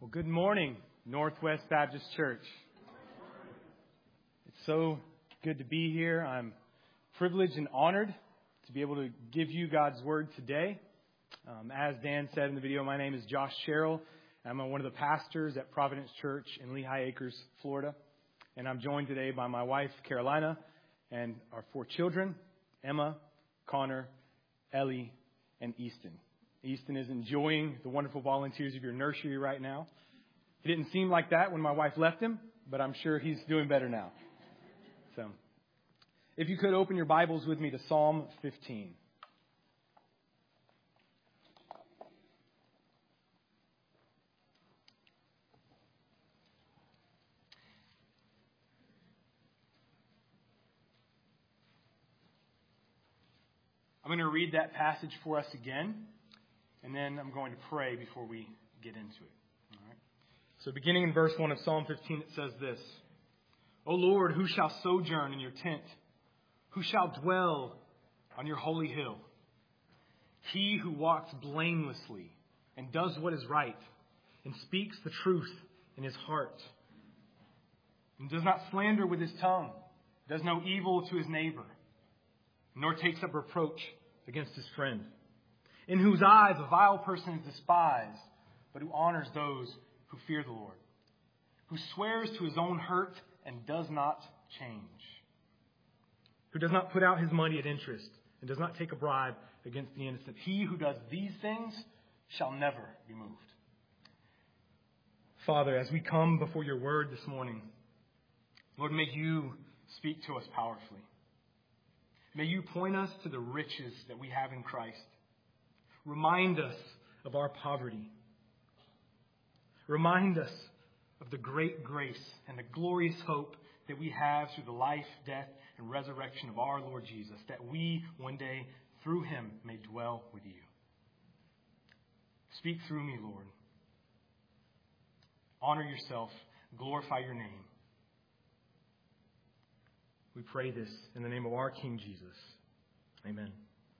Good morning, Northwest Baptist Church. It's so good to be here. I'm privileged and honored to be able to give you God's Word today. As Dan said in the video, my name is Josh Sherrill. I'm one of the pastors at Providence Church in Lehigh Acres, Florida. And I'm joined today by my wife, Carolina, and our 4 children, Emma, Connor, Ellie, and Easton. Easton is enjoying the wonderful volunteers of your nursery right now. It didn't seem like that when my wife left him, but I'm sure he's doing better now. So, if you could open your Bibles with me to Psalm 15. I'm going to read that passage for us again, and then I'm going to pray before we get into it. All right. So beginning in verse 1 of Psalm 15, it says this: O Lord, who shall sojourn in your tent? Who shall dwell on your holy hill? He who walks blamelessly and does what is right and speaks the truth in his heart and does not slander with his tongue, does no evil to his neighbor, nor takes up reproach against his friend, in whose eyes a vile person is despised, but who honors those who fear the Lord, who swears to his own hurt and does not change, who does not put out his money at interest and does not take a bribe against the innocent. He who does these things shall never be moved. Father, as we come before your word this morning, Lord, may you speak to us powerfully. May you point us to the riches that we have in Christ. Remind us of our poverty. Remind us of the great grace and the glorious hope that we have through the life, death, and resurrection of our Lord Jesus, that we one day through him may dwell with you. Speak through me, Lord. Honor yourself. Glorify your name. We pray this in the name of our King Jesus. Amen.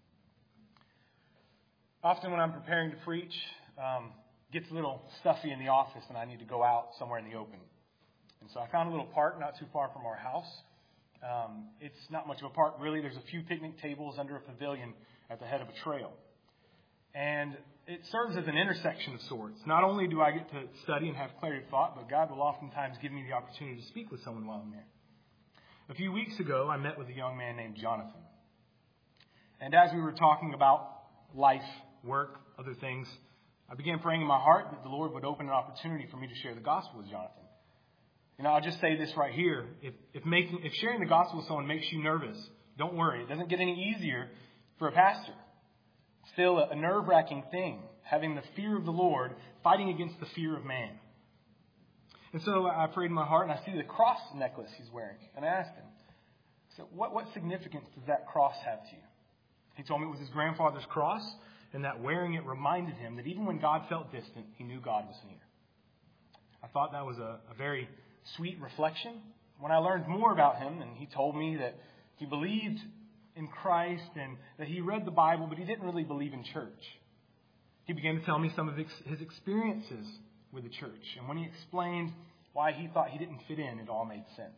Often when I'm preparing to preach, it gets a little stuffy in the office and I need to go out somewhere in the open. And so I found a little park not too far from our house. It's not much of a park, really. There's a few picnic tables under a pavilion at the head of a trail. And it serves as an intersection of sorts. Not only do I get to study and have clarity of thought, but God will oftentimes give me the opportunity to speak with someone while I'm there. A few weeks ago, I met with a young man named Jonathan. And as we were talking about life, work, other things, I began praying in my heart that the Lord would open an opportunity for me to share the gospel with Jonathan. You know, I'll just say this right here. If sharing the gospel with someone makes you nervous, don't worry. It doesn't get any easier for a pastor. It's still a nerve-wracking thing, having the fear of the Lord fighting against the fear of man. And so I prayed in my heart, and I see the cross necklace he's wearing. And I asked him, so what significance does that cross have to you? He told me it was his grandfather's cross, and that wearing it reminded him that even when God felt distant, he knew God was near. I thought that was a very sweet reflection. When I learned more about him, and he told me that he believed in Christ and that he read the Bible, but he didn't really believe in church. He began to tell me some of his experiences with the church. And when he explained why he thought he didn't fit in, it all made sense.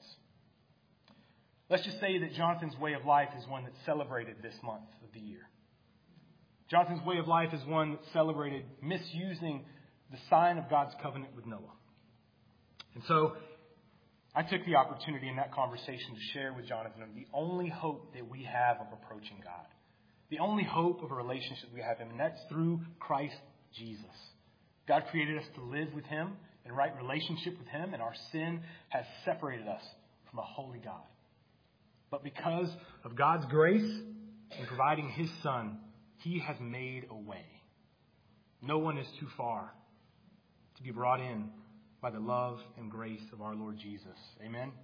Let's just say that Jonathan's way of life is one that's celebrated this month of the year. Jonathan's way of life is one that celebrated misusing the sign of God's covenant with Noah. And so I took the opportunity in that conversation to share with Jonathan the only hope that we have of approaching God. The only hope of a relationship we have with him, and that's through Christ Jesus. God created us to live with him in right relationship with him, and our sin has separated us from a holy God. But because of God's grace in providing his Son, he has made a way. No one is too far to be brought in by the love and grace of our Lord Jesus. Amen?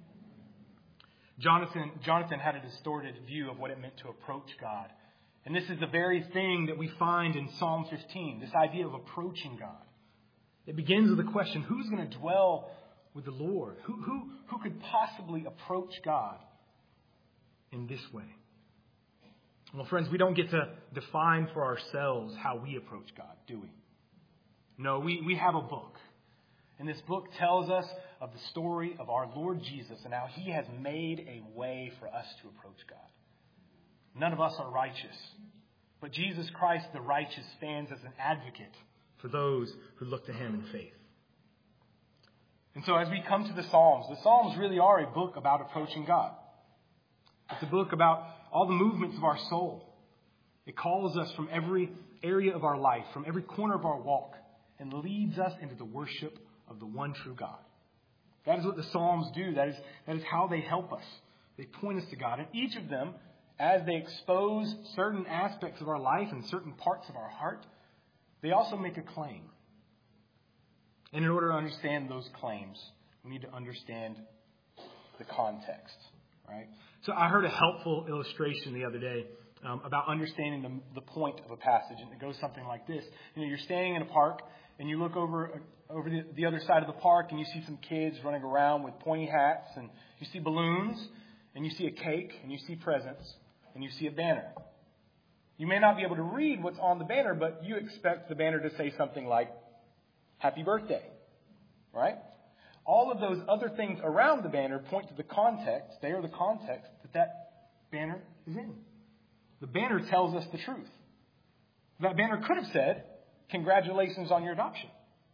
Jonathan had a distorted view of what it meant to approach God. And this is the very thing that we find in Psalm 15, this idea of approaching God. It begins with the question, who's going to dwell with the Lord? Who could possibly approach God in this way? Well, friends, we don't get to define for ourselves how we approach God, do we? No, we have a book. And this book tells us of the story of our Lord Jesus and how he has made a way for us to approach God. None of us are righteous, but Jesus Christ, the righteous, stands as an advocate for those who look to him in faith. And so as we come to the Psalms really are a book about approaching God. It's a book about all the movements of our soul. It calls us from every area of our life, from every corner of our walk, and leads us into the worship of the one true God. That is what the Psalms do. That is how they help us. They point us to God. And each of them, as they expose certain aspects of our life and certain parts of our heart, they also make a claim. And in order to understand those claims, we need to understand the context, right? So I heard a helpful illustration the other day about understanding the point of a passage. And it goes something like this. You're standing in a park and you look over the other side of the park and you see some kids running around with pointy hats, and you see balloons, and you see a cake, and you see presents, and you see a banner. You may not be able to read what's on the banner, but you expect the banner to say something like, "Happy birthday," right? All of those other things around the banner point to the context. They are the context that banner is in. The banner tells us the truth. That banner could have said, "Congratulations on your adoption."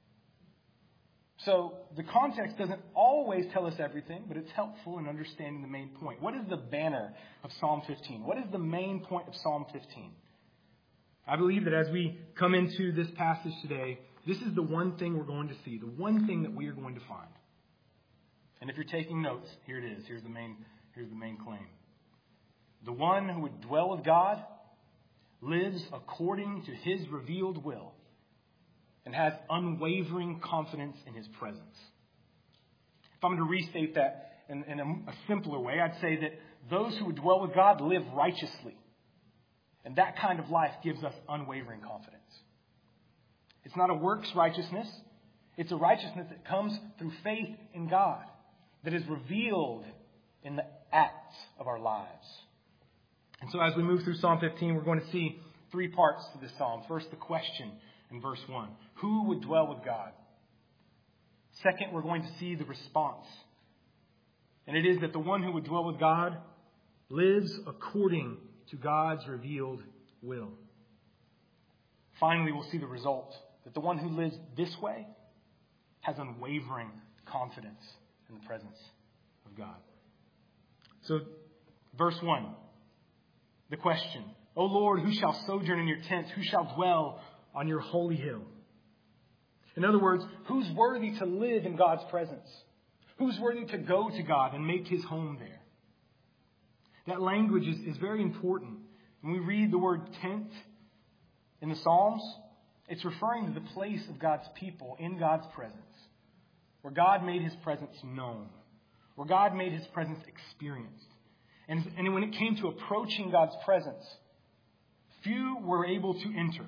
So the context doesn't always tell us everything, but it's helpful in understanding the main point. What is the banner of Psalm 15? What is the main point of Psalm 15? I believe that as we come into this passage today, this is the one thing we're going to see, the one thing that we are going to find. And if you're taking notes, here it is. Here's the main claim. The one who would dwell with God lives according to his revealed will and has unwavering confidence in his presence. If I'm going to restate that in a simpler way, I'd say that those who would dwell with God live righteously. And that kind of life gives us unwavering confidence. It's not a works righteousness. It's a righteousness that comes through faith in God, that is revealed in the acts of our lives. And so as we move through Psalm 15, we're going to see three parts to this psalm. First, the question in verse 1. Who would dwell with God? Second, we're going to see the response. And it is that the one who would dwell with God lives according to God's revealed will. Finally, we'll see the result. That the one who lives this way has unwavering confidence in the presence of God. So, verse 1. The question. O Lord, who shall sojourn in your tents? Who shall dwell on your holy hill? In other words, who's worthy to live in God's presence? Who's worthy to go to God and make his home there? That language is very important. When we read the word tent in the Psalms, it's referring to the place of God's people in God's presence, where God made his presence known, where God made his presence experienced. And when it came to approaching God's presence, few were able to enter.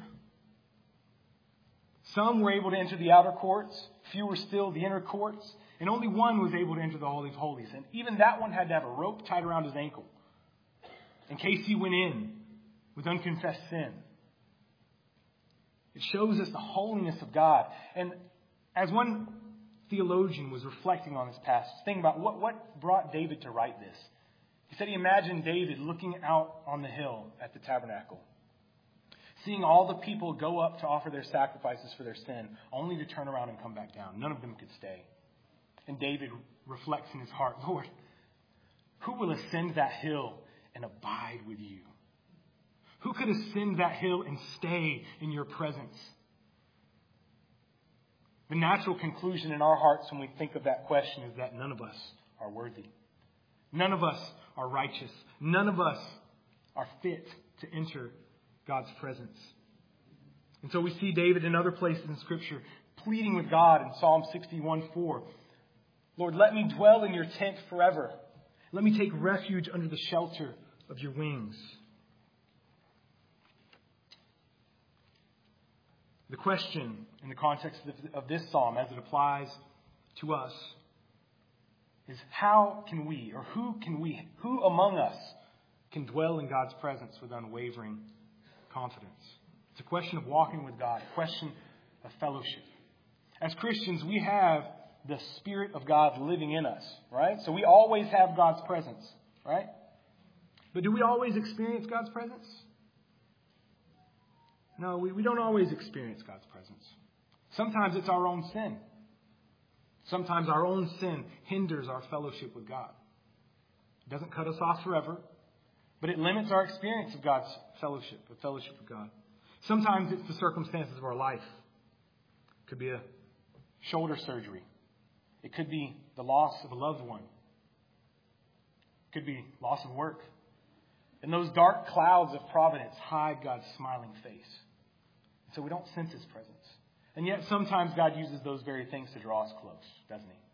Some were able to enter the outer courts, few were still the inner courts, and only one was able to enter the Holy of Holies. And even that one had to have a rope tied around his ankle in case he went in with unconfessed sin. It shows us the holiness of God. And as one theologian was reflecting on this passage, thinking about what brought David to write this. He said he imagined David looking out on the hill at the tabernacle, seeing all the people go up to offer their sacrifices for their sin, only to turn around and come back down. None of them could stay. And David reflects in his heart, Lord, who will ascend that hill and abide with you? Who could ascend that hill and stay in your presence? The natural conclusion in our hearts when we think of that question is that none of us are worthy. None of us are righteous. None of us are fit to enter God's presence. And so we see David in other places in Scripture pleading with God in Psalm 61:4. Lord, let me dwell in your tent forever. Let me take refuge under the shelter of your wings. The question in the context of this psalm as it applies to us is how can we, or who among us can dwell in God's presence with unwavering confidence? It's a question of walking with God, a question of fellowship. As Christians, we have the Spirit of God living in us, right? So we always have God's presence, right? But do we always experience God's presence? No, we don't always experience God's presence. Sometimes it's our own sin. Sometimes our own sin hinders our fellowship with God. It doesn't cut us off forever, but it limits our experience of God's fellowship with God. Sometimes it's the circumstances of our life. It could be a shoulder surgery. It could be the loss of a loved one. It could be loss of work. And those dark clouds of providence hide God's smiling face. So we don't sense His presence. And yet sometimes God uses those very things to draw us close, doesn't He?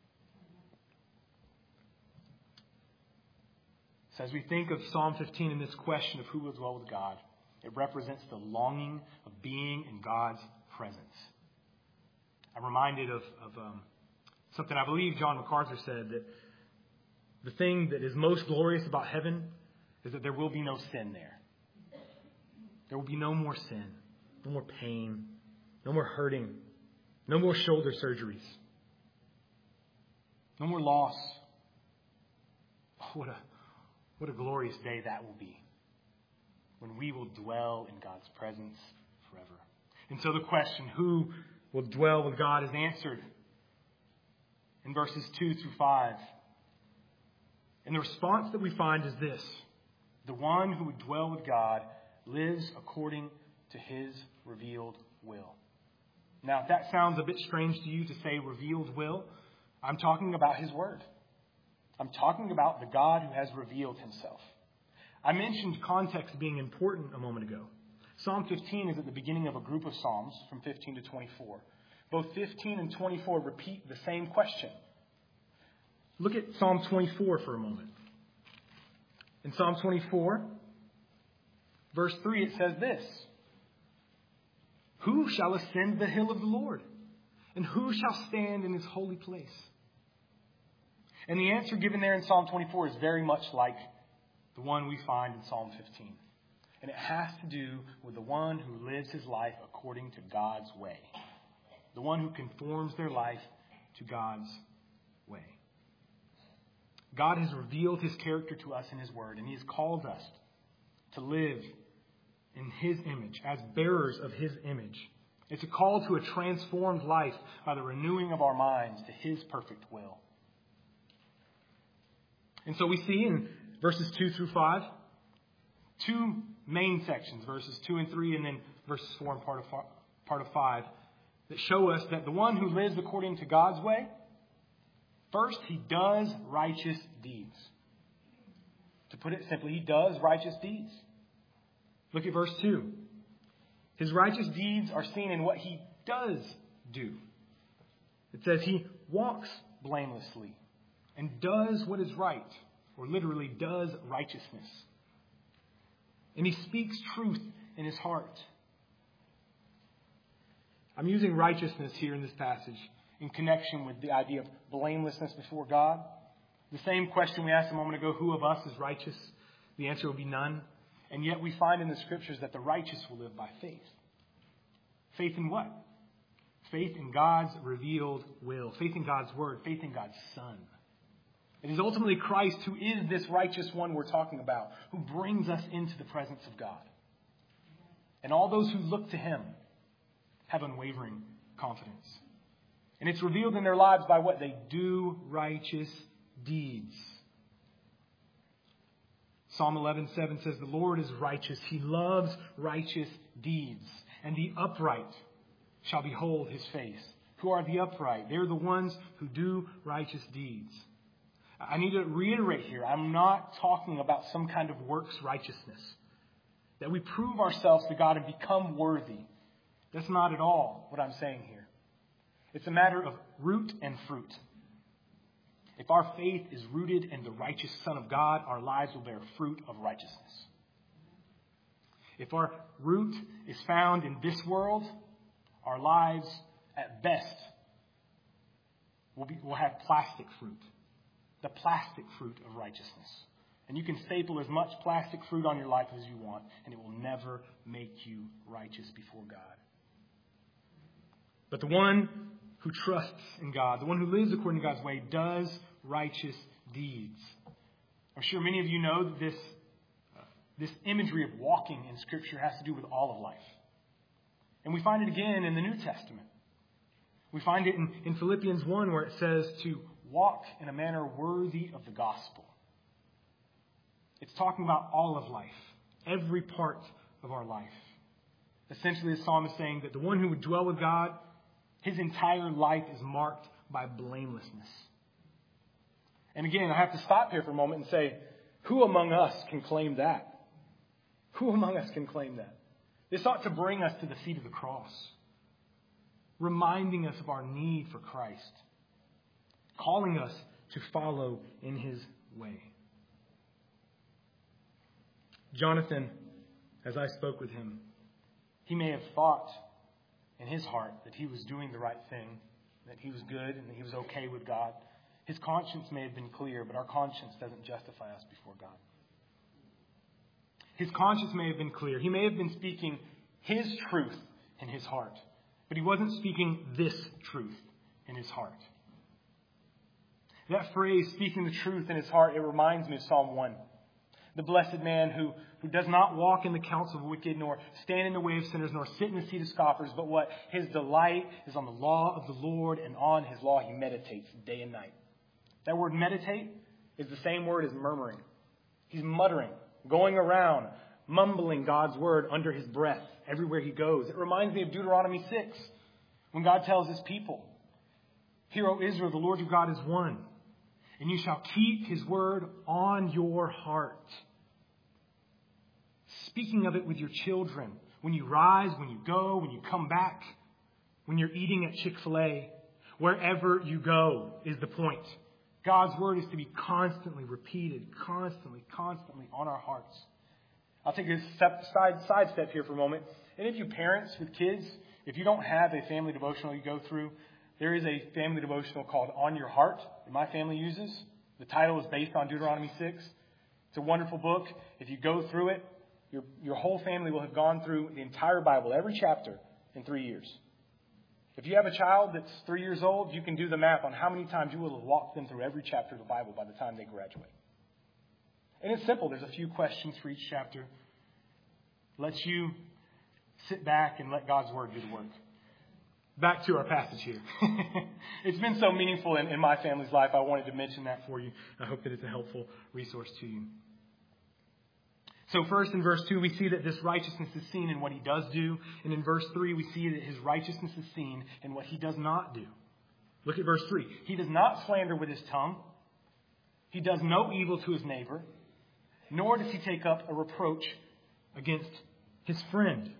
So as we think of Psalm 15 and this question of who will dwell with God, it represents the longing of being in God's presence. I'm reminded of something I believe John MacArthur said, that the thing that is most glorious about heaven is that there will be no sin there. There will be no more sin, no more pain, no more hurting, no more shoulder surgeries, no more loss. Oh, what a glorious day that will be when we will dwell in God's presence forever. And so the question, who will dwell with God, is answered in verses 2 through 5. And the response that we find is this: the one who would dwell with God lives according to His revealed will. Now, if that sounds a bit strange to you to say revealed will, I'm talking about His Word. I'm talking about the God who has revealed Himself. I mentioned context being important a moment ago. Psalm 15 is at the beginning of a group of Psalms from 15 to 24. Both 15 and 24 repeat the same question. Look at Psalm 24 for a moment. In Psalm 24, verse 3, it says this: "Who shall ascend the hill of the Lord? And who shall stand in His holy place?" And the answer given there in Psalm 24 is very much like the one we find in Psalm 15. And it has to do with the one who lives his life according to God's way. The one who conforms their life to God's way. God has revealed His character to us in His Word, and He has called us to live in His image, as bearers of His image. It's a call to a transformed life by the renewing of our minds to His perfect will. And so we see in verses 2 through 5, two main sections, verses 2 and 3, and then verses 4 and part of 5, that show us that the one who lives according to God's way, first, he does righteous deeds. To put it simply, he does righteous deeds. Look at verse 2. His righteous deeds are seen in what he does do. It says he walks blamelessly and does what is right, or literally does righteousness. And he speaks truth in his heart. I'm using righteousness here in this passage in connection with the idea of blamelessness before God. The same question we asked a moment ago, who of us is righteous? The answer will be none. And yet we find in the Scriptures that the righteous will live by faith. Faith in what? Faith in God's revealed will. Faith in God's Word. Faith in God's Son. It is ultimately Christ who is this righteous one we're talking about, who brings us into the presence of God. And all those who look to Him have unwavering confidence. And it's revealed in their lives by what they do, righteous deeds. Psalm 11:7 says, "The Lord is righteous. He loves righteous deeds. And the upright shall behold His face." Who are the upright? They're the ones who do righteous deeds. I need to reiterate here, I'm not talking about some kind of works righteousness, that we prove ourselves to God and become worthy. That's not at all what I'm saying here. It's a matter of root and fruit. If our faith is rooted in the righteous Son of God, our lives will bear fruit of righteousness. If our root is found in this world, our lives, at best, will have plastic fruit. The plastic fruit of righteousness. And you can staple as much plastic fruit on your life as you want, and it will never make you righteous before God. But the one who trusts in God, the one who lives according to God's way, does righteous deeds. I'm sure many of you know that this imagery of walking in Scripture has to do with all of life. And we find it again in the New Testament. We find it in Philippians 1 where it says to walk in a manner worthy of the gospel. It's talking about all of life, every part of our life. Essentially, the psalm is saying that the one who would dwell with God, his entire life is marked by blamelessness. And again, I have to stop here for a moment and say, who among us can claim that? Who among us can claim that? This ought to bring us to the feet of the cross, reminding us of our need for Christ, calling us to follow in his way. Jonathan, as I spoke with him, he may have thought in his heart that he was doing the right thing, that he was good and that he was okay with God. His conscience may have been clear, but our conscience doesn't justify us before God. His conscience may have been clear. He may have been speaking his truth in his heart, but he wasn't speaking this truth in his heart. That phrase, speaking the truth in his heart, it reminds me of Psalm 1. The blessed man who does not walk in the counsel of the wicked, nor stand in the way of sinners, nor sit in the seat of scoffers, but what? His delight is on the law of the Lord, and on his law he meditates day and night. That word meditate is the same word as murmuring. He's muttering, going around, mumbling God's word under his breath everywhere he goes. It reminds me of Deuteronomy 6, when God tells his people, "Hear, O Israel, the Lord your God is one, and you shall keep his word on your heart, speaking of it with your children, when you rise, when you go, when you come back, when you're eating at Chick-fil-A, wherever you go," is the point. God's word is to be constantly repeated, constantly on our hearts. I'll take a side step here for a moment. Any of you parents with kids, if you don't have a family devotional you go through, there is a family devotional called On Your Heart that my family uses. The title is based on Deuteronomy 6. It's a wonderful book. If you go through it, your whole family will have gone through the entire Bible, every chapter, in 3 years. If you have a child that's 3 years old, you can do the math on how many times you will have walked them through every chapter of the Bible by the time they graduate. And it's simple. There's a few questions for each chapter. Lets you sit back and let God's word do the work. Back to our passage here. It's been so meaningful in my family's life. I wanted to mention that for you. I hope that it's a helpful resource to you. So first in verse 2, we see that this righteousness is seen in what he does do. And in verse 3, we see that his righteousness is seen in what he does not do. Look at verse 3. He does not slander with his tongue. He does no evil to his neighbor, nor does he take up a reproach against his friend.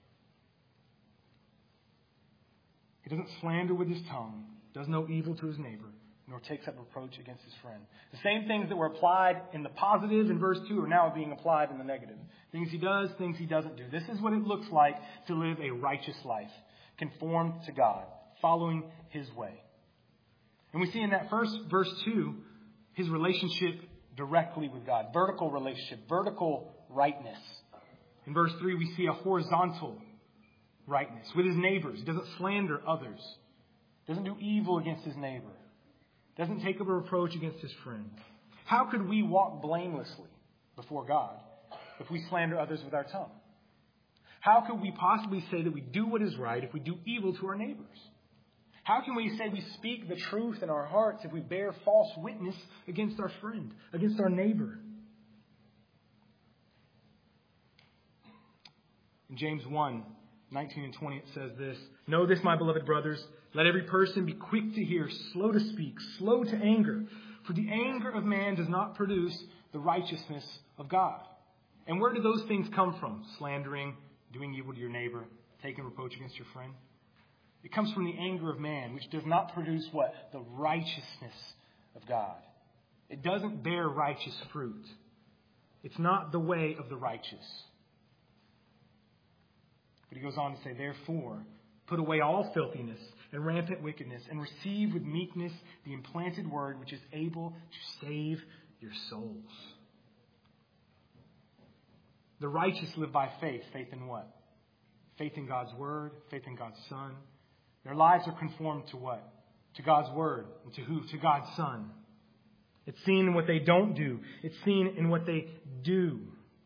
He doesn't slander with his tongue, does no evil to his neighbor, nor takes up reproach against his friend. The same things that were applied in the positive in verse 2 are now being applied in the negative. Things he does, things he doesn't do. This is what it looks like to live a righteous life, conformed to God, following his way. And we see in that first verse 2, his relationship directly with God. Vertical relationship, vertical rightness. In verse 3, we see a horizontal rightness with his neighbors. He doesn't slander others. Doesn't do evil against his neighbor. Doesn't take up a reproach against his friend. How could we walk blamelessly before God if we slander others with our tongue? How could we possibly say that we do what is right if we do evil to our neighbors? How can we say we speak the truth in our hearts if we bear false witness against our friend, against our neighbor? In James 1:19 and 20, it says this: "Know this, my beloved brothers, let every person be quick to hear, slow to speak, slow to anger. For the anger of man does not produce the righteousness of God." And where do those things come from? Slandering, doing evil to your neighbor, taking reproach against your friend. It comes from the anger of man, which does not produce what? The righteousness of God. It doesn't bear righteous fruit. It's not the way of the righteous. But he goes on to say, "Therefore, put away all filthiness and rampant wickedness, and receive with meekness the implanted word, which is able to save your souls." The righteous live by faith. Faith in what? Faith in God's word, faith in God's Son. Their lives are conformed to what? To God's Word. And to who? To God's Son. It's seen in what they don't do. It's seen in what they do.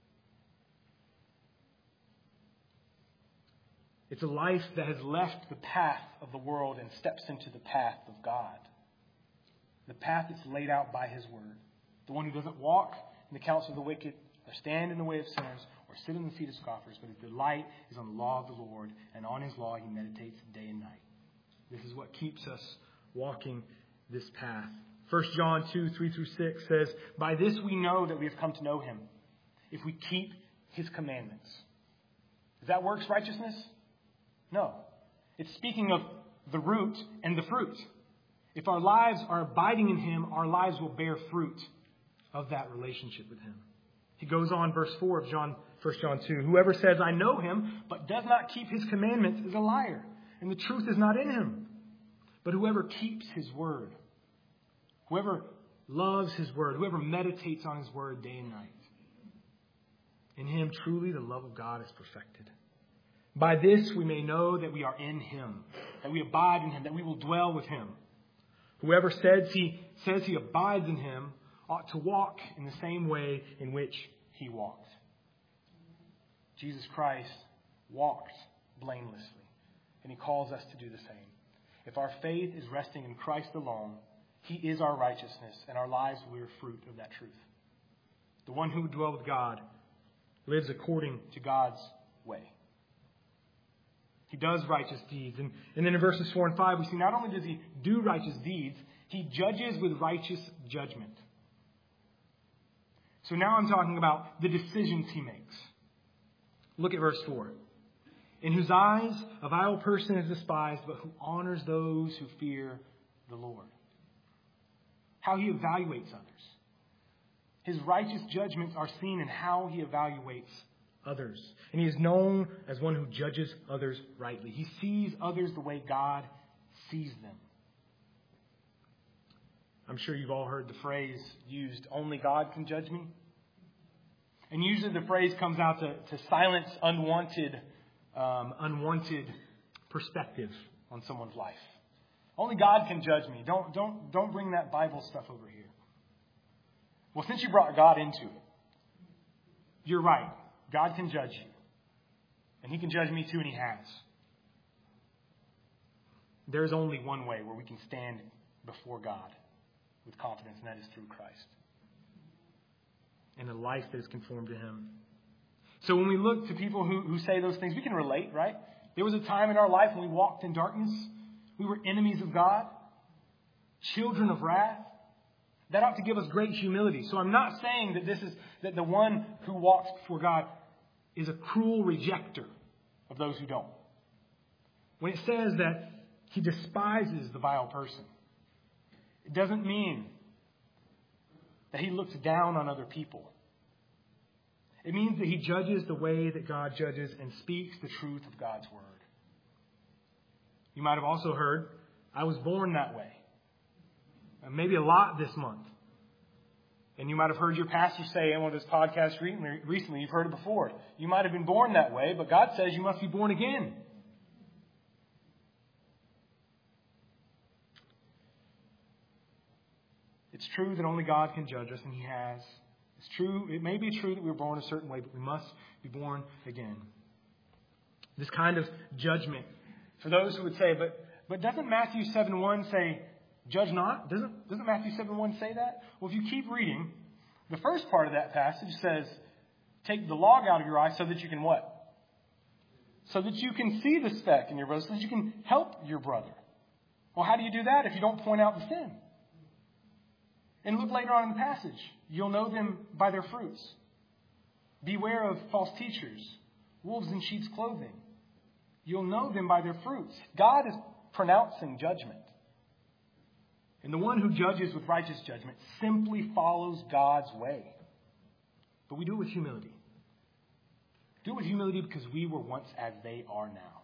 It's a life that has left the path of the world and steps into the path of God. The path that's laid out by His Word. The one who doesn't walk in the counsel of the wicked, or stand in the way of sinners, or sit in the seat of scoffers, but his delight is on the law of the Lord, and on His law he meditates day and night. This is what keeps us walking this path. 1 John 2:3-6 says, "By this we know that we have come to know Him, if we keep His commandments." Is that works righteousness? No. It's speaking of the root and the fruit. If our lives are abiding in Him, our lives will bear fruit of that relationship with Him. He goes on, verse 4 of 1 John 2. "Whoever says, 'I know Him,' but does not keep His commandments is a liar, and the truth is not in him. But whoever keeps His word," whoever loves His word, whoever meditates on His word day and night, in him truly the love of God is perfected. By this we may know that we are in Him, that we abide in Him, that we will dwell with Him. Whoever says he abides in Him ought to walk in the same way in which He walked. Jesus Christ walked blamelessly, and He calls us to do the same. If our faith is resting in Christ alone, He is our righteousness, and our lives will bear fruit of that truth. The one who would dwell with God lives according to God's way. He does righteous deeds. And then in verses 4 and 5, we see not only does He do righteous deeds, He judges with righteous judgment. So now I'm talking about the decisions He makes. Look at verse 4. "In whose eyes a vile person is despised, but who honors those who fear the Lord." How He evaluates others. His righteous judgments are seen in how He evaluates others. And He is known as one who judges others rightly. He sees others the way God sees them. I'm sure you've all heard the phrase used, "Only God can judge me." And usually the phrase comes out to silence unwanted perspective on someone's life. Only God can judge me. Don't bring that Bible stuff over here. Well, since you brought God into it, you're right. God can judge you. And He can judge me too, and He has. There's only one way where we can stand before God with confidence, and that is through Christ. And a life that is conformed to Him. So when we look to people who say those things, we can relate, right? There was a time in our life when we walked in darkness. We were enemies of God, children of wrath. That ought to give us great humility. So I'm not saying that the one who walks before God is a cruel rejecter of those who don't. When it says that He despises the vile person, it doesn't mean that He looks down on other people. It means that He judges the way that God judges and speaks the truth of God's Word. You might have also heard, "I was born that way." Maybe a lot this month. And you might have heard your pastor say in one of his podcasts recently, you've heard it before. You might have been born that way, but God says you must be born again. It's true that only God can judge us, and He has. It's true. It may be true that we were born a certain way, but we must be born again. This kind of judgment, for those who would say, but doesn't Matthew 7:1 say, "Judge not"? Doesn't Matthew 7:1 say that? Well, if you keep reading, the first part of that passage says, "Take the log out of your eye so that you can" what? So that you can see the speck in your brother, so that you can help your brother. Well, how do you do that if you don't point out the sin? And look later on in the passage. You'll know them by their fruits. Beware of false teachers, wolves in sheep's clothing. You'll know them by their fruits. God is pronouncing judgment. And the one who judges with righteous judgment simply follows God's way. But we do it with humility. Do it with humility because we were once as they are now.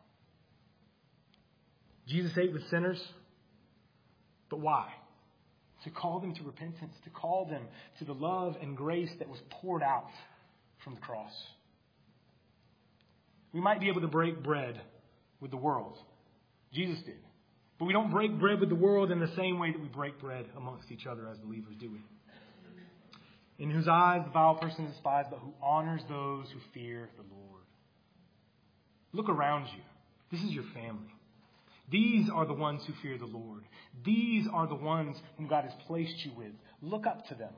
Jesus ate with sinners. But why? To call them to repentance, to call them to the love and grace that was poured out from the cross. We might be able to break bread with the world. Jesus did. But we don't break bread with the world in the same way that we break bread amongst each other as believers, do we? In whose eyes the vile person is despised, but who honors those who fear the Lord. Look around you. This is your family. These are the ones who fear the Lord. These are the ones whom God has placed you with. Look up to them.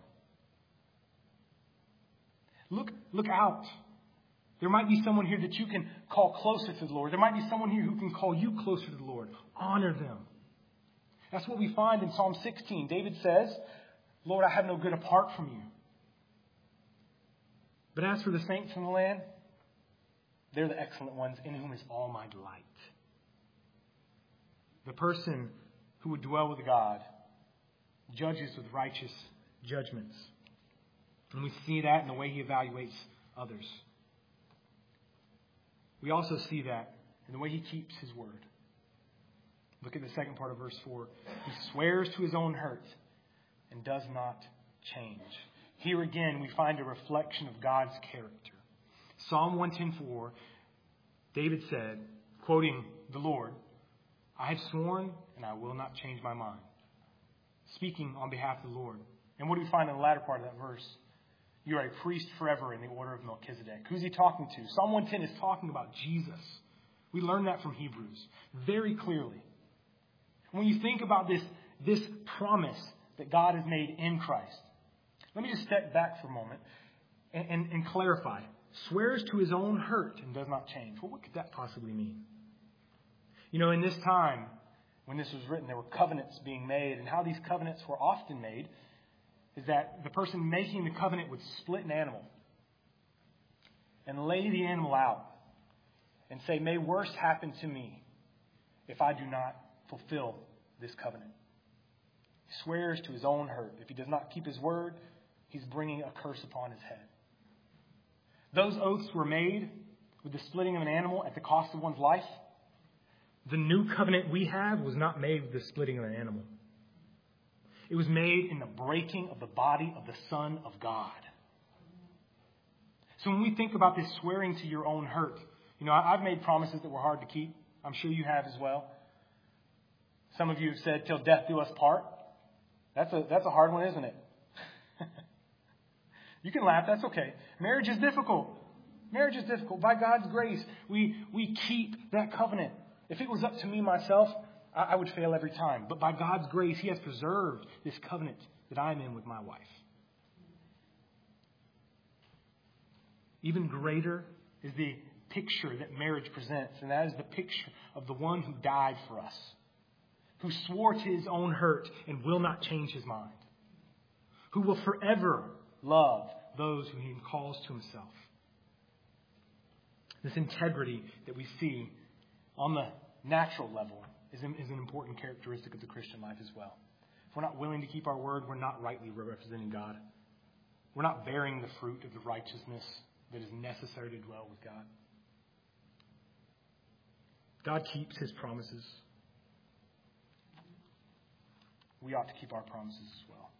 Look out. There might be someone here that you can call closer to the Lord. There might be someone here who can call you closer to the Lord. Honor them. That's what we find in Psalm 16. David says, Lord, I have no good apart from you. But as for the saints in the land, they're the excellent ones in whom is all my delight. The person who would dwell with God judges with righteous judgments. And we see that in the way he evaluates others. We also see that in the way he keeps his word. Look at the second part of verse 4. He swears to his own hurt and does not change. Here again, we find a reflection of God's character. Psalm 110:4, David said, quoting the Lord, I have sworn and I will not change my mind. Speaking on behalf of the Lord. And what do we find in the latter part of that verse? You are a priest forever in the order of Melchizedek. Who's he talking to? Psalm 110 is talking about Jesus. We learn that from Hebrews very clearly. When you think about this promise that God has made in Christ, let me just step back for a moment and clarify. Swears to his own hurt and does not change. Well, what could that possibly mean? You know, in this time, when this was written, there were covenants being made. And how these covenants were often made is that the person making the covenant would split an animal and lay the animal out and say, may worse happen to me if I do not fulfill this covenant. He swears to his own hurt. If he does not keep his word, he's bringing a curse upon his head. Those oaths were made with the splitting of an animal at the cost of one's life. The new covenant we have was not made with the splitting of an animal. It was made in the breaking of the body of the Son of God. So when we think about this swearing to your own hurt, you know, I've made promises that were hard to keep. I'm sure you have as well. Some of you have said, till death do us part. That's a hard one, isn't it? You can laugh. That's okay. Marriage is difficult. Marriage is difficult. By God's grace, we keep that covenant. If it was up to me myself, I would fail every time. But by God's grace, he has preserved this covenant that I'm in with my wife. Even greater is the picture that marriage presents, and that is the picture of the one who died for us, who swore to his own hurt and will not change his mind, who will forever love those whom he calls to himself. This integrity that we see on the natural level is an important characteristic of the Christian life as well. If we're not willing to keep our word, we're not rightly representing God. We're not bearing the fruit of the righteousness that is necessary to dwell with God. God keeps his promises. We ought to keep our promises as well.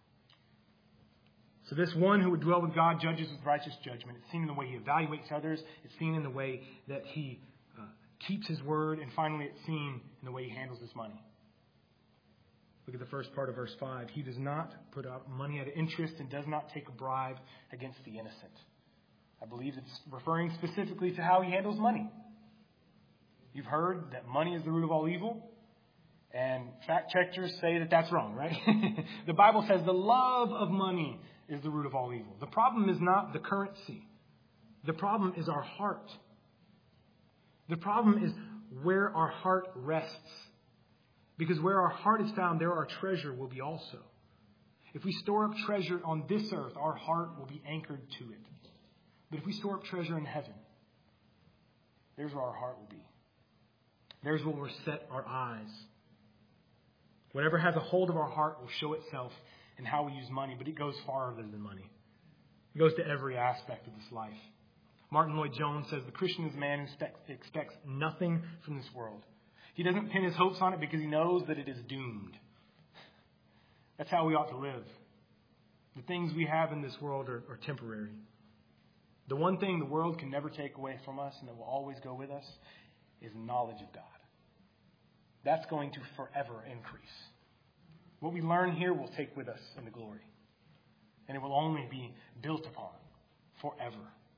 So this one who would dwell with God judges with righteous judgment. It's seen in the way he evaluates others. It's seen in the way that he keeps his word. And finally, it's seen in the way he handles his money. Look at the first part of verse 5. He does not put out money at interest and does not take a bribe against the innocent. I believe it's referring specifically to how he handles money. You've heard that money is the root of all evil. And fact checkers say that that's wrong, right? The Bible says the love of money is the root of all evil. The problem is not the currency. The problem is our heart. The problem is where our heart rests. Because where our heart is found, there our treasure will be also. If we store up treasure on this earth, our heart will be anchored to it. But if we store up treasure in heaven, there's where our heart will be. There's where we'll set our eyes. Whatever has a hold of our heart will show itself in how we use money, but it goes farther than money. It goes to every aspect of this life. Martin Lloyd-Jones says the Christian is a man who expects nothing from this world. He doesn't pin his hopes on it because he knows that it is doomed. That's how we ought to live. The things we have in this world are temporary. The one thing the world can never take away from us and that will always go with us is knowledge of God. that's going to forever increase. What we learn here we'll take with us into glory. And it will only be built upon forever.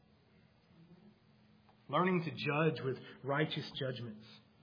Learning to judge with righteous judgments.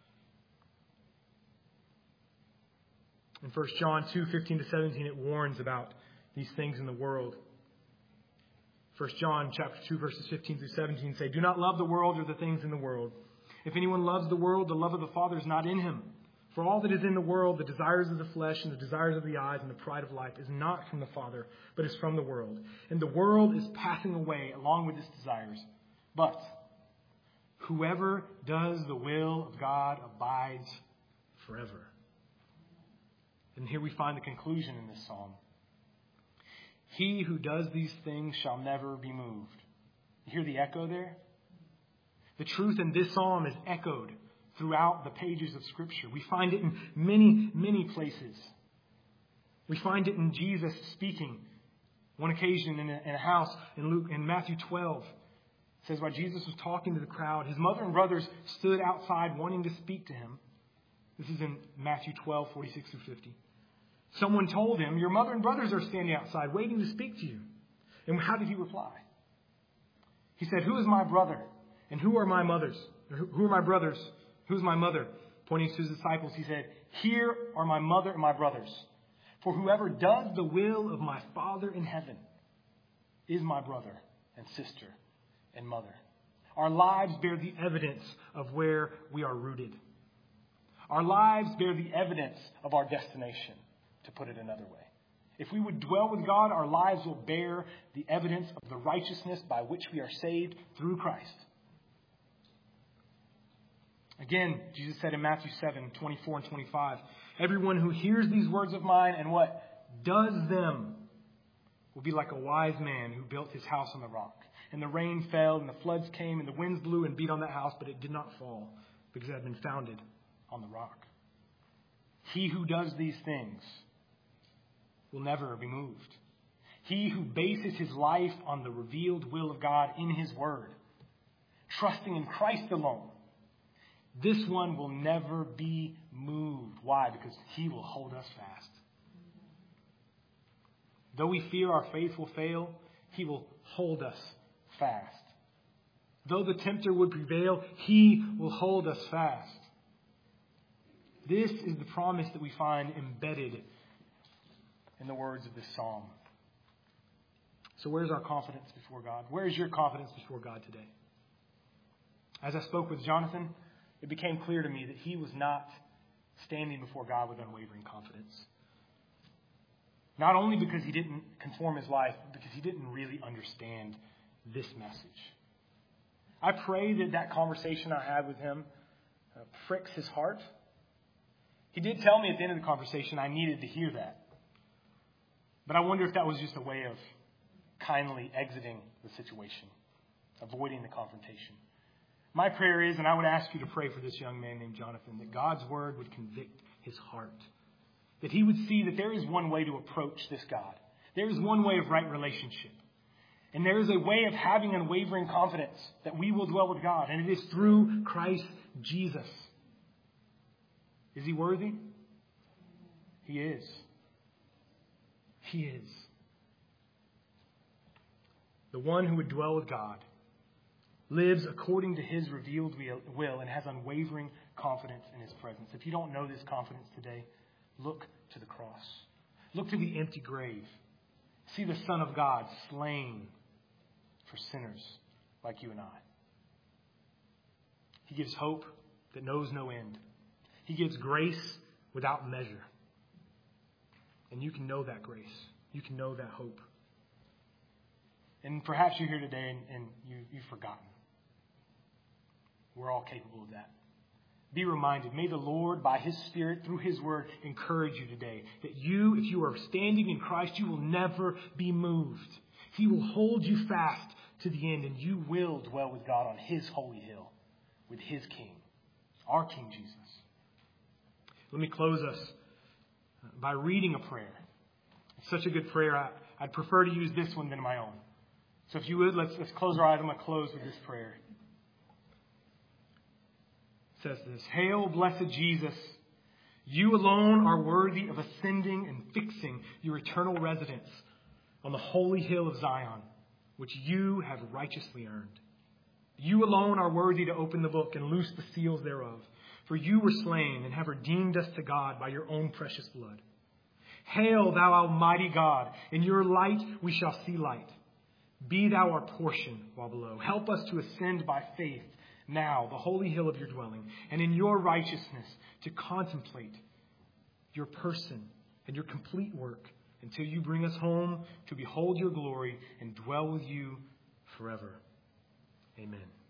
In 1 John 2:15-17, it warns about these things in the world. 1 John chapter 2, verses 15-17 say, "Do not love the world or the things in the world. If anyone loves the world, the love of the Father is not in him. For all that is in the world, the desires of the flesh and the desires of the eyes and the pride of life is not from the Father, but is from the world. And the world is passing away along with its desires. But whoever does the will of God abides forever." And here we find the conclusion in this psalm. He who does these things shall never be moved. You hear the echo there? The truth in this psalm is echoed throughout the pages of Scripture. We find it in many, many places. We find it in Jesus speaking. One occasion in a house in Matthew 12. It says while Jesus was talking to the crowd, his mother and brothers stood outside wanting to speak to him. This is in Matthew 12:46-50. Someone told him, "Your mother and brothers are standing outside waiting to speak to you." And how did he reply? He said, "Who is my brother? And who are my mothers? Who are my brothers? Who is my mother?" Pointing to his disciples, he said, "Here are my mother and my brothers. For whoever does the will of my Father in heaven is my brother and sister and mother." Our lives bear the evidence of where we are rooted. Our lives bear the evidence of our destination, to put it another way. If we would dwell with God, our lives will bear the evidence of the righteousness by which we are saved through Christ. Again, Jesus said in Matthew 7:24-25, "Everyone who hears these words of mine and what? Does them will be like a wise man who built his house on the rock. And the rain fell and the floods came and the winds blew and beat on that house, but it did not fall because it had been founded on the rock." He who does these things will never be moved. He who bases his life on the revealed will of God in his word, trusting in Christ alone, this one will never be moved. Why? Because he will hold us fast. Though we fear our faith will fail, he will hold us fast. Though the tempter would prevail, he will hold us fast. This is the promise that we find embedded in the words of this psalm. So where's our confidence before God? Where is your confidence before God today? As I spoke with Jonathan, it became clear to me that he was not standing before God with unwavering confidence. Not only because he didn't conform his life, but because he didn't really understand this message. I pray that that conversation I had with him pricks his heart. He did tell me at the end of the conversation I needed to hear that. But I wonder if that was just a way of kindly exiting the situation, avoiding the confrontation. My prayer is, and I would ask you to pray for this young man named Jonathan, that God's word would convict his heart. That he would see that there is one way to approach this God. There is one way of right relationship. And there is a way of having unwavering confidence that we will dwell with God. And it is through Christ Jesus. Is he worthy? He is. He is. The one who would dwell with God lives according to his revealed will and has unwavering confidence in his presence. If you don't know this confidence today, look to the cross. Look to the empty grave. See the Son of God slain for sinners like you and I. He gives hope that knows no end. He gives grace without measure. And you can know that grace. You can know that hope. And perhaps you're here today and you've forgotten. We're all capable of that. Be reminded. May the Lord, by his Spirit, through his word, encourage you today. That you, if you are standing in Christ, you will never be moved. He will hold you fast to the end, and you will dwell with God on his holy hill with his King, our King Jesus. Let me close us by reading a prayer. It's such a good prayer. I'd prefer to use this one than my own. So if you would, let's close our eyes. I'm going to close with this prayer. It says this: Hail, blessed Jesus, You alone are worthy of ascending and fixing your eternal residence on the holy hill of Zion, which you have righteously earned. You alone are worthy to open the book and loose the seals thereof. For you were slain and have redeemed us to God by your own precious blood. Hail, thou almighty God! In your light we shall see light. Be thou our portion while below. Help us to ascend by faith now the holy hill of your dwelling, and in your righteousness to contemplate your person and your complete work until you bring us home to behold your glory and dwell with you forever. Amen.